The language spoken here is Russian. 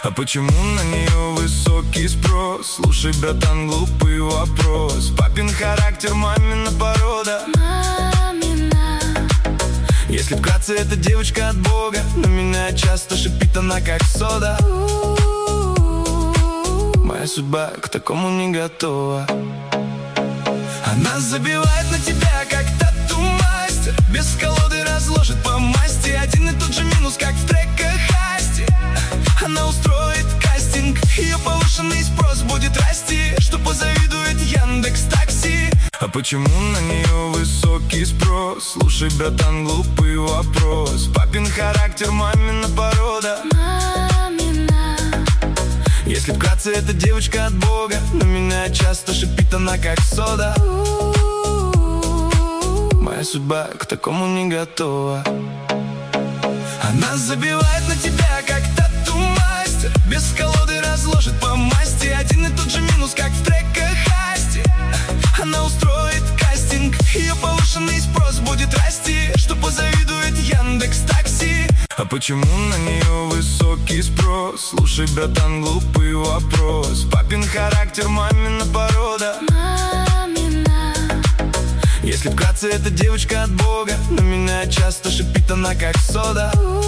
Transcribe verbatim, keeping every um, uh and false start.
А почему на нее высокий спрос? Слушай, братан, глупый вопрос. Папин характер, мамина порода. Мамина. Если вкратце, эта девочка от Бога. На меня часто шипит она, как сода. Моя судьба к такому не готова. Она забивает на тебя, как тату-мастер. Без колоды разложит по масти. Один и тот же минус, как в треках Асти. Она устроит кастинг, ее повышенный спрос будет расти, что позавидует Яндекс.Такси. А почему на нее высокий спрос? Слушай, братан, глупый вопрос. Папин характер, мамина порода. Мамина. Если вкратце, эта девочка от Бога. На меня часто шипит она, как сода. Моя судьба к такому не готова. Она забивает на тебя, как тату-мастер. Без колоды разложит по масти. Один и тот же минус, как в треках Асти. Она устроит кастинг, ее повышенный спрос будет расти, что позавидует Яндекс.Такси. А почему на нее высокий спрос? Слушай, братан, глупый вопрос. Папин характер, мамина порода. Мамина. Если вкратце, эта девочка от Бога. На меня часто шипит она, как сода.